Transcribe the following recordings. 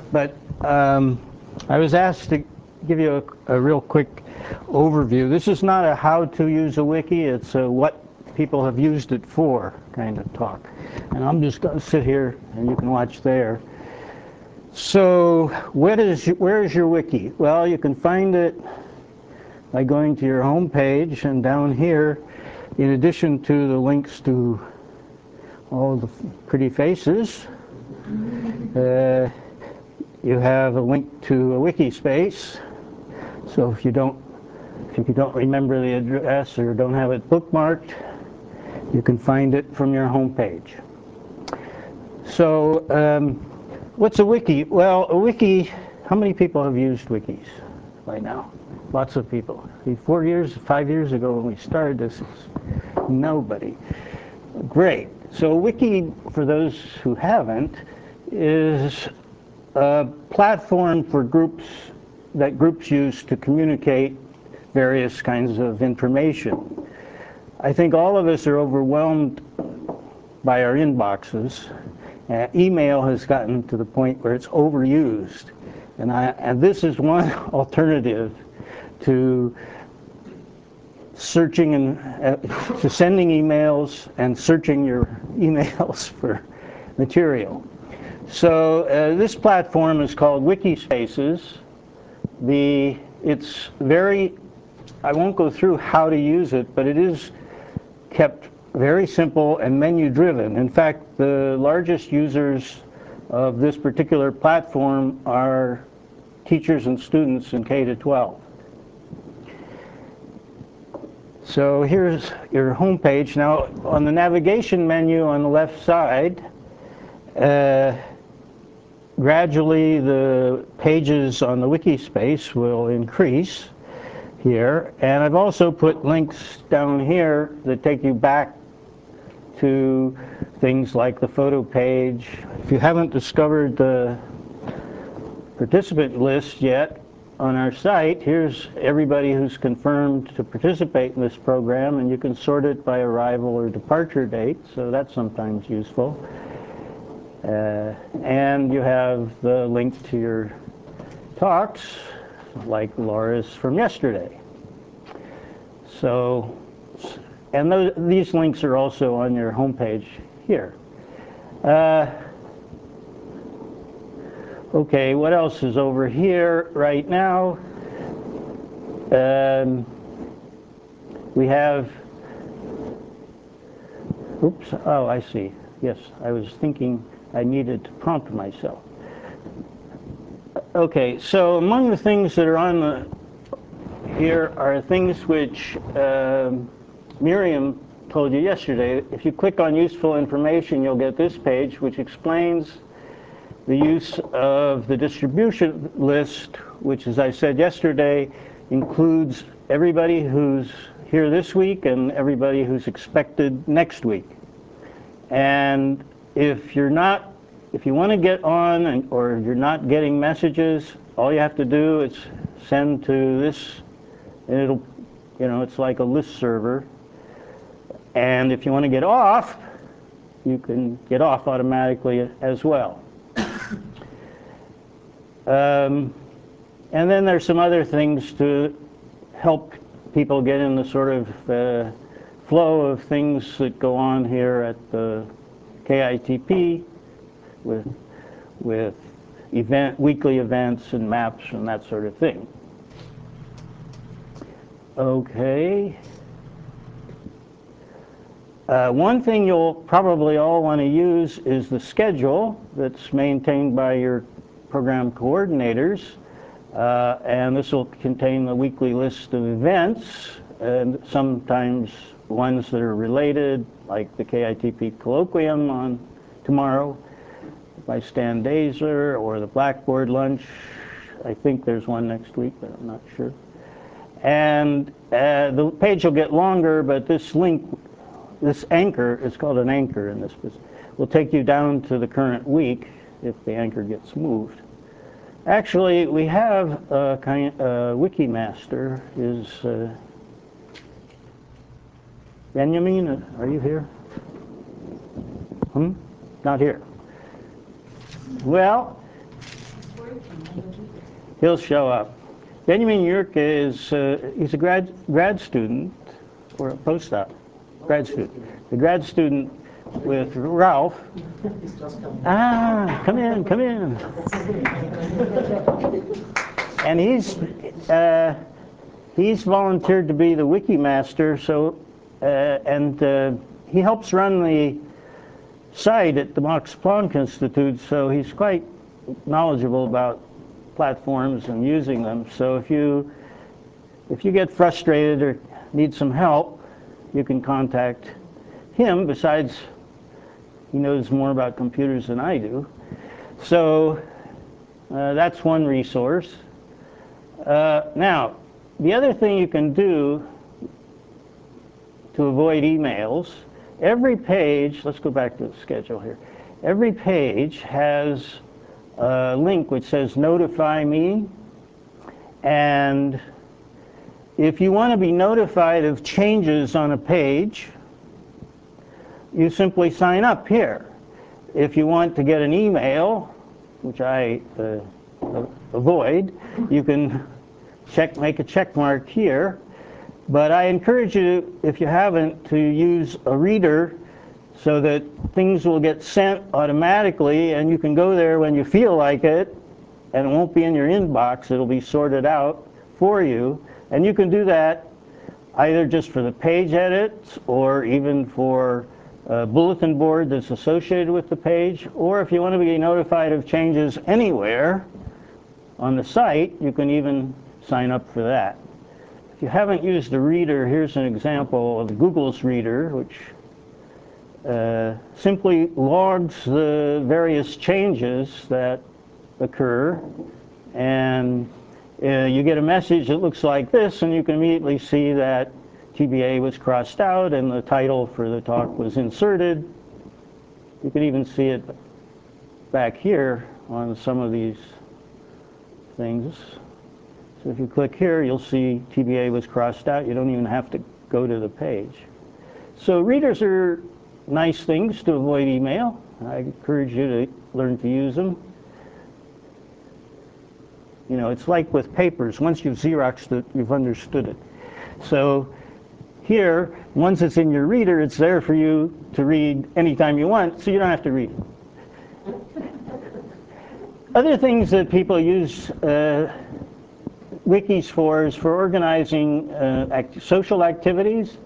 But I was asked to give you a real quick overview. This is not a how to use a wiki, it's a what people have used it for kind of talk. And I'm just going to sit here and you can watch there. So where is your wiki? Well, you can find it by going to your home page, and down here, in addition to the links to all the pretty faces, you have a link to a wiki space. So if you don't remember the address or don't have it bookmarked, you can find it from your home page. So what's a wiki? Well, a wiki, how many people have used wikis by now? Lots of people. 5 years ago when we started this, nobody. Great. So a wiki, for those who haven't, is a platform for groups that groups use to communicate various kinds of information. I think all of us are overwhelmed by our inboxes. Email has gotten to the point where it's overused. And this is one alternative to searching and to sending emails and searching your emails for material. So this platform is called Wikispaces. It's very, I won't go through how to use it, but it is kept very simple and menu driven. In fact, the largest users of this particular platform are teachers and students in K-12. So here's your home page. Now on the navigation menu on the left side, gradually the pages on the wiki space will increase here, and I've also put links down here that take you back to things like the photo page. If you haven't discovered the participant list yet on our site, here's everybody who's confirmed to participate in this program, and you can sort it by arrival or departure date, so that's sometimes useful. And you have the link to your talks, like Laura's from yesterday. So, and these links are also on your homepage here. Okay, what else is over here right now? We have, oops, oh, I see. Yes, I was thinking I needed to prompt myself. Okay, so among the things that are on here are things which Miriam told you yesterday. If you click on useful information, you'll get this page, which explains the use of the distribution list, which, as I said yesterday, includes everybody who's here this week and everybody who's expected next week. And if you want to get on or you're not getting messages, all you have to do is send to this, and it'll, it's like a list server. And if you want to get off, you can get off automatically as well. And then there's some other things to help people get in the sort of flow of things that go on here at the KITP with weekly events and maps and that sort of thing. Okay. One thing you'll probably all want to use is the schedule that's maintained by your program coordinators, and this will contain the weekly list of events, and sometimes ones that are related, like the KITP Colloquium on tomorrow by Stan Dazer, or the Blackboard Lunch. I think there's one next week, but I'm not sure. And the page will get longer, but this link, this anchor, is called an anchor in this business, will take you down to the current week if the anchor gets moved. Actually, we have a Wikimaster. Is Benjamin, are you here? Not here. Well, He'll show up. Benjamin Yerke is he's a grad student or a postdoc, grad student. The grad student with Ralph. Ah, come in, come in. And he's volunteered to be the wiki master. So he helps run the site at the Max Planck Institute. So he's quite knowledgeable about platforms and using them. So if you get frustrated or need some help, you can contact him. Besides, he knows more about computers than I do. So that's one resource. Now, the other thing you can do to avoid emails, every page, let's go back to the schedule here. Every page has a link which says notify me, and if you want to be notified of changes on a page, you simply sign up here. If you want to get an email, which I avoid, you can make a check mark here, but I encourage you, if you haven't, to use a reader so that things will get sent automatically, and you can go there when you feel like it, and it won't be in your inbox. It'll be sorted out for you. And you can do that either just for the page edits or even for a bulletin board that's associated with the page, or if you want to be notified of changes anywhere on the site, you can even sign up for that. If you haven't used a reader, here's an example of Google's Reader, which simply logs the various changes that occur, and you get a message that looks like this, and you can immediately see that TBA was crossed out and the title for the talk was inserted. You can even see it back here on some of these things. So if you click here, you'll see TBA was crossed out. You don't even have to go to the page. So readers are nice things to avoid email. I encourage you to learn to use them. You know, it's like with papers. Once you've Xeroxed it, you've understood it. So here, once it's in your reader, it's there for you to read anytime you want, so you don't have to read it. Other things that people use wikis for is for organizing social activities.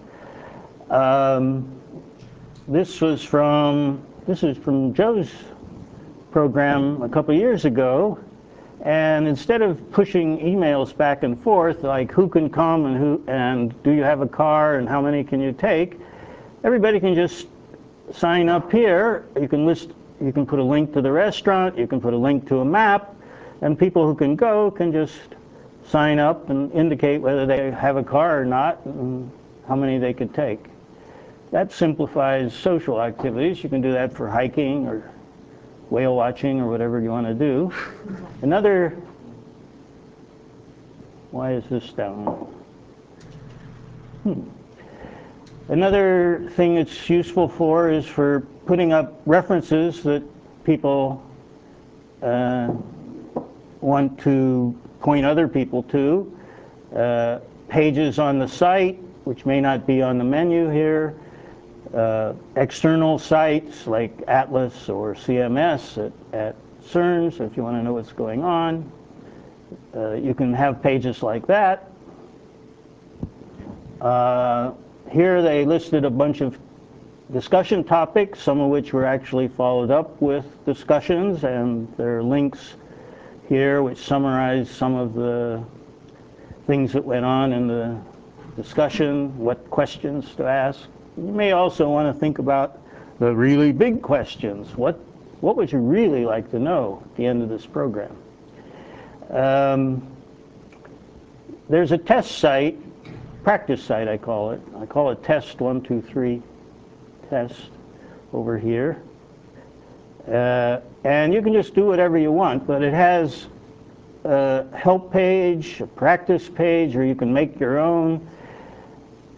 This is from Joe's program a couple years ago, and instead of pushing emails back and forth like who can come and do you have a car and how many can you take, everybody can just sign up here. You can put a link to the restaurant, you can put a link to a map, and people who can go can just sign up and indicate whether they have a car or not and how many they could take. That simplifies social activities. You can do that for hiking or whale watching or whatever you want to do. Why is this down? Another thing it's useful for is for putting up references that people want to point other people to. Pages on the site, which may not be on the menu here. External sites like Atlas or CMS at CERN, so if you want to know what's going on, you can have pages like that. Here they listed a bunch of discussion topics, some of which were actually followed up with discussions, and there are links here which summarize some of the things that went on in the discussion, what questions to ask. You may also want to think about the really big questions. What would you really like to know at the end of this program? There's a test site, practice site I call it. I call it test 1, 2, 3 test over here. And you can just do whatever you want, but it has a help page, a practice page, or you can make your own.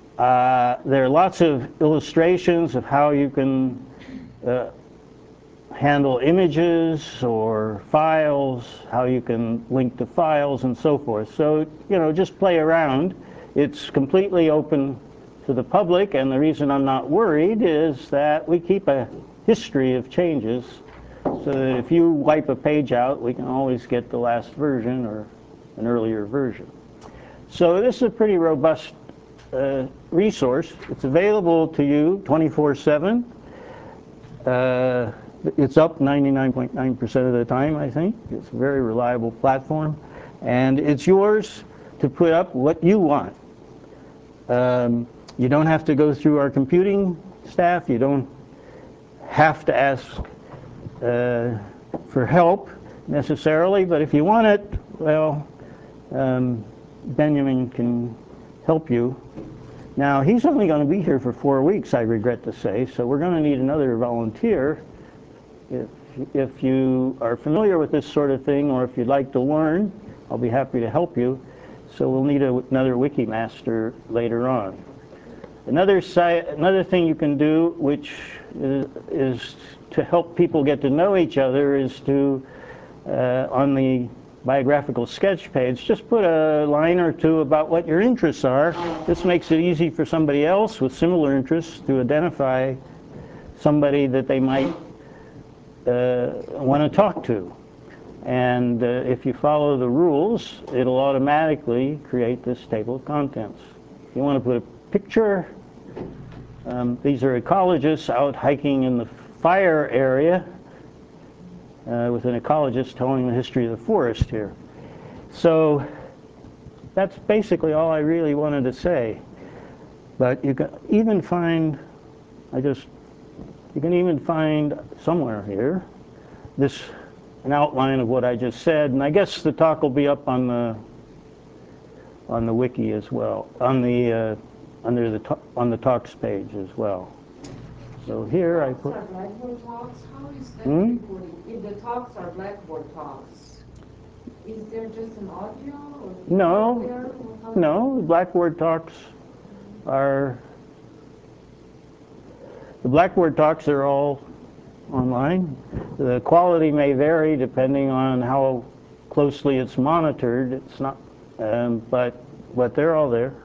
There are lots of illustrations of how you can handle images or files, how you can link to files and so forth. So, you know, just play around. It's completely open to the public, and the reason I'm not worried is that we keep a history of changes so that if you wipe a page out, we can always get the last version or an earlier version. So this is a pretty robust resource. It's available to you 24/7. It's up 99.9% of the time, I think. It's a very reliable platform. And it's yours to put up what you want. You don't have to go through our computing staff. You don't have to ask for help necessarily. But if you want it, well, Benjamin can help you. Now, he's only going to be here for 4 weeks, I regret to say, so we're going to need another volunteer. If you are familiar with this sort of thing, or if you'd like to learn, I'll be happy to help you. So we'll need another Wikimaster later on. Another thing you can do, which is to help people get to know each other, is to, on the biographical sketch page, just put a line or two about what your interests are. This makes it easy for somebody else with similar interests to identify somebody that they might want to talk to. And if you follow the rules, it'll automatically create this table of contents. If you want to put a picture, these are ecologists out hiking in the fire area with an ecologist telling the history of the forest here. So that's basically all I really wanted to say. But you can even find, you can even find somewhere here an outline of what I just said, and I guess the talk will be up on the wiki as well, on the talks page as well. So here I put. Blackboard talks. How is that recording? If the talks are Blackboard talks, is there just an audio or No, there? no. Blackboard talks are all online. The quality may vary depending on how closely it's monitored. It's not, but they're all there.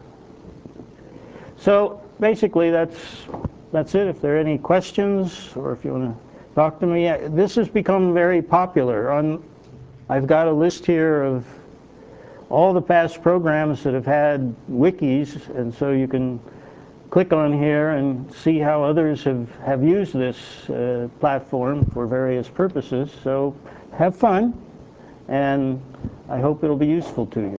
So basically, that's it. If there are any questions, or if you want to talk to me, this has become very popular. I've got a list here of all the past programs that have had wikis, and so you can click on here and see how others have used this platform for various purposes. So have fun, and I hope it'll be useful to you.